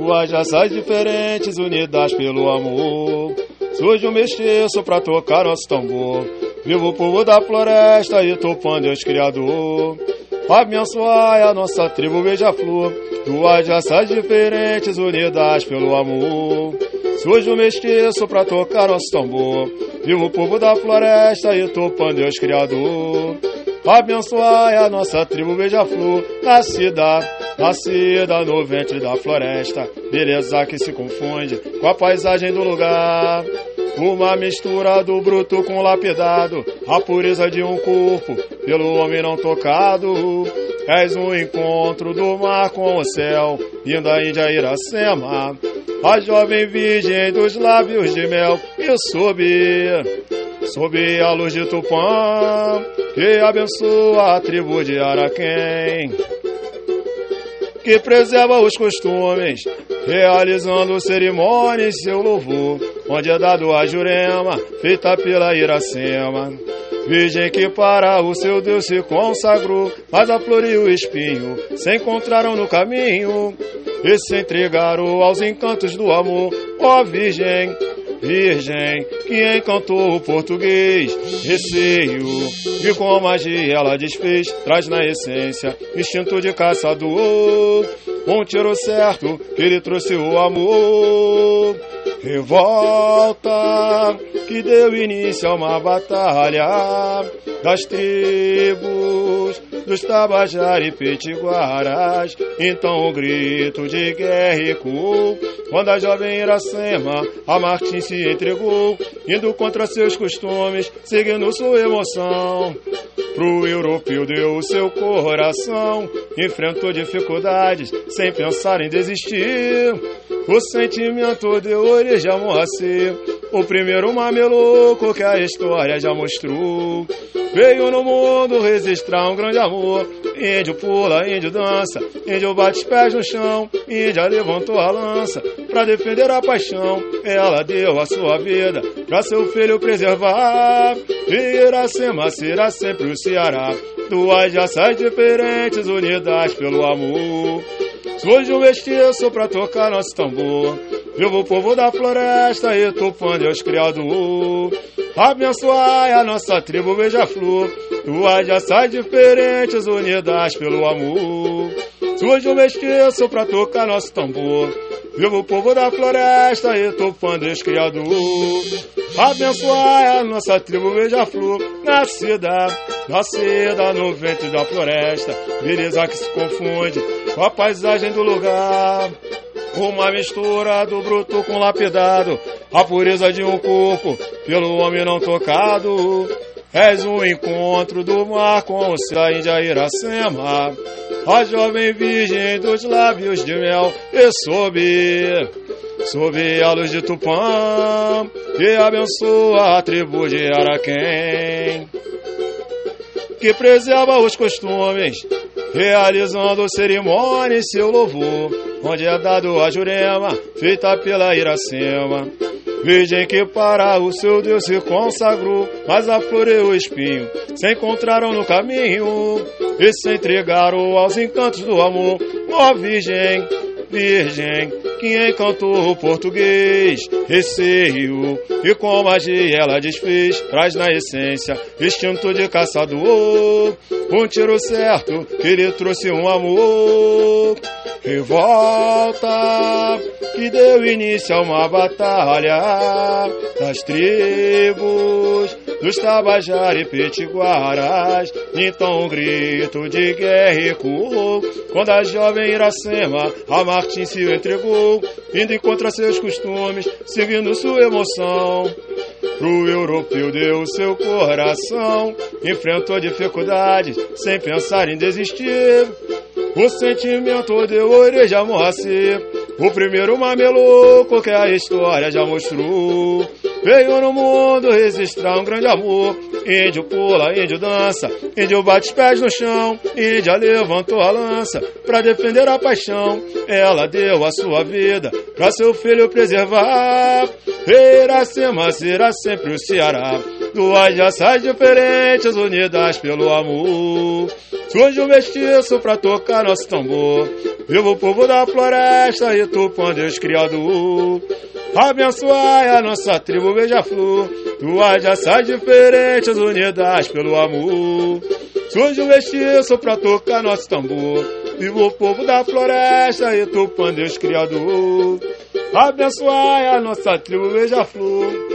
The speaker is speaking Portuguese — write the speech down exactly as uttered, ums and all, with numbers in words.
Duas raças diferentes unidas pelo amor. Surge um mestiço pra tocar nosso tambor. Viva o povo da floresta e Tupã, Deus Criador. Abençoai a nossa tribo beija-flor. Duas raças diferentes unidas pelo amor. Surge um mestiço pra tocar nosso tambor. Viva o povo da floresta e Tupã, Deus Criador. Abençoai a nossa tribo beija-flor. Nascida, nascida no ventre da floresta. Beleza que se confunde com a paisagem do lugar. Uma mistura do bruto com o lapidado. A pureza de um corpo pelo homem não tocado. És um encontro do mar com o céu. Linda Índia Iracema, a jovem virgem dos lábios de mel. E sob, sob a luz de Tupã, que abençoa a tribo de Araquém, que preserva os costumes, realizando cerimônia em seu louvor, onde é dado a Jurema, feita pela Iracema. Virgem que para o seu Deus se consagrou, mas a flor e o espinho se encontraram no caminho e se entregaram aos encantos do amor. Ó Virgem, Virgem, que encantou o português, receio e com magia ela desfez, traz na essência instinto de caçador, um tiro certo que lhe trouxe o amor. Revolta que deu início a uma batalha das tribos dos Tabajara e Pitiguaras. Então o grito de guerra ecoou, quando a jovem Iracema a Martim se entregou, indo contra seus costumes, seguindo sua emoção. Pro europeu deu o seu coração, enfrentou dificuldades sem pensar em desistir. O sentimento deu origem a Moacir, o primeiro mameluco que a história já mostrou. Veio no mundo registrar um grande amor. Índio pula, índio dança, índio bate os pés no chão. Índia levantou a lança pra defender a paixão. Ela deu a sua vida pra seu filho preservar. Iracema será sempre o Ceará. Duas raças diferentes unidas pelo amor. Surge um mestiço pra tocar nosso tambor. Viva o povo da floresta e Tupã, Deus Criador. Abençoai a nossa tribo beija-flor. Duas raças diferentes unidas pelo amor. Surge um mestiço pra tocar nosso tambor. Viva o povo da floresta e Tupã, Deus Criador. Abençoai a nossa tribo beija-flor. Nascida, nascida no ventre da floresta. Beleza que se confunde com a paisagem do lugar. Uma mistura do bruto com lapidado. A pureza de um corpo pelo homem não tocado. És um encontro do mar com o céu, Índia Iracema, a jovem virgem dos lábios de mel. E sob, sob a luz de Tupã, que abençoa a tribo de Araquém, que preserva os costumes, realizando cerimônia em seu louvor, onde é dado a Jurema, feita pela Iracema. Virgem que para o seu Deus se consagrou, mas a flor e o espinho se encontraram no caminho e se entregaram aos encantos do amor. Ó Virgem, Virgem, que encantou o português, receio e com magia ela desfez, traz na essência instinto de caçador, um tiro certo que lhe trouxe um amor. Revolta que deu início a uma batalha das tribos dos Tabajara e Pitiguaras. Então um grito de guerra ecoou, quando a jovem Iracema a Martim se entregou, indo contra seus costumes, seguindo sua emoção. Pro europeu deu seu coração, enfrentou dificuldades sem pensar em desistir. O sentimento deu origem a Moacir, o primeiro mameluco que a história já mostrou. Veio no mundo registrar um grande amor. Índio pula, índio dança, índio bate os pés no chão. Índia levantou a lança pra defender a paixão. Ela deu a sua vida pra seu filho preservar. Iracema será sempre o Ceará. Duas raças diferentes unidas pelo amor. Surge um mestiço pra tocar nosso tambor. Viva o povo da floresta e Tupã, Deus Criador. Abençoai a nossa tribo beija-flor, tuas raças diferentes unidas pelo amor. Surge um mestiço pra tocar nosso tambor. Viva o povo da floresta e Tupã, Deus Criador. Abençoai a nossa tribo beija-flor,